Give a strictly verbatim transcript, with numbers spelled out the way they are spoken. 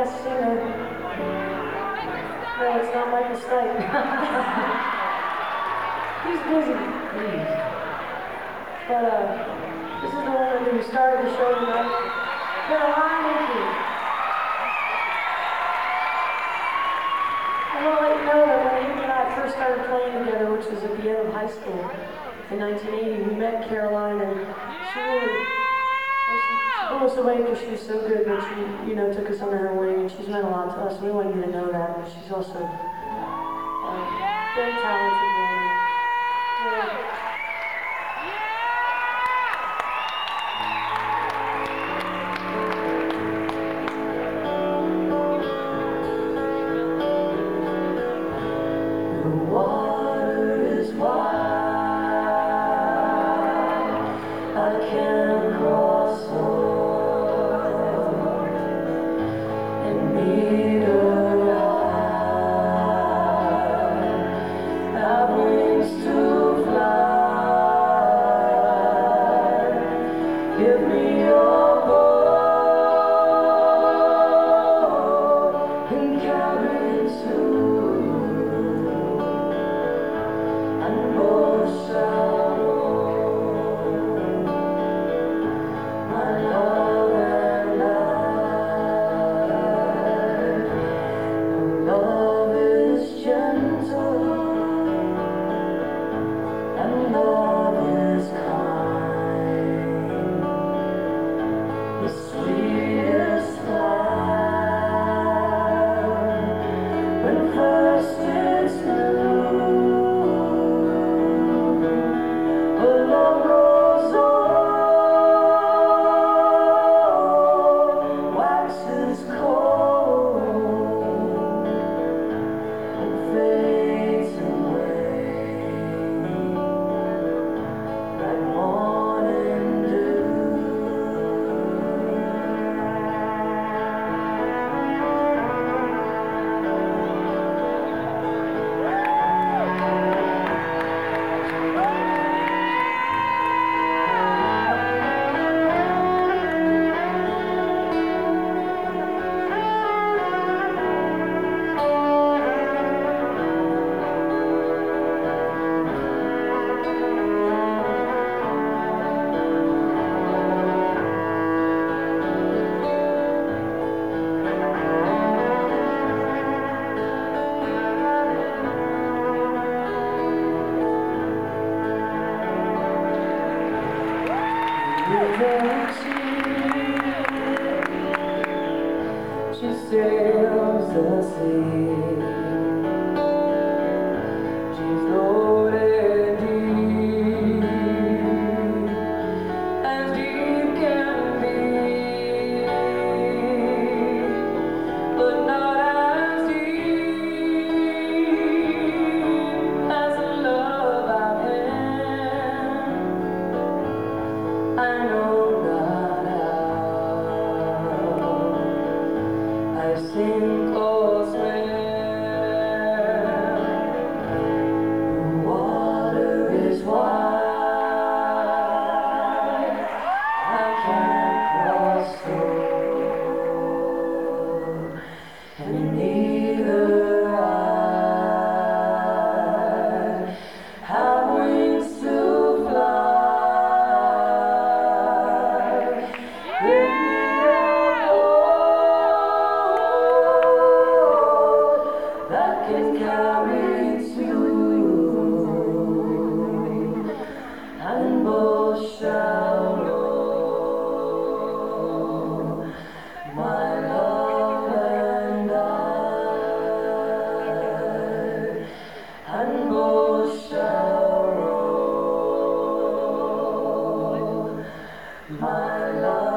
guest singer. No, it's not Michael Stipe. He's busy. Please. But uh, this is the woman who started the show tonight. Caroline Hickey. I want to let you know that when Hickey and I first started playing together, which was at the end of high school in nineteen eighty, we met Caroline, and she really well, she, she blew us away because she was so good that she, you know, took us under her wing, and she's meant a lot to us. We want you to know that, but she's also uh, very talented woman. Yeah. She sails the sea. She's loaded deep, as deep can be, but not as deep as the love I've had. I know not how I sink or swim. The water is wide, I can't cross through, and neither I have wings to fly. That can carry two, and both shall know, my love and I, and both shall know, my love.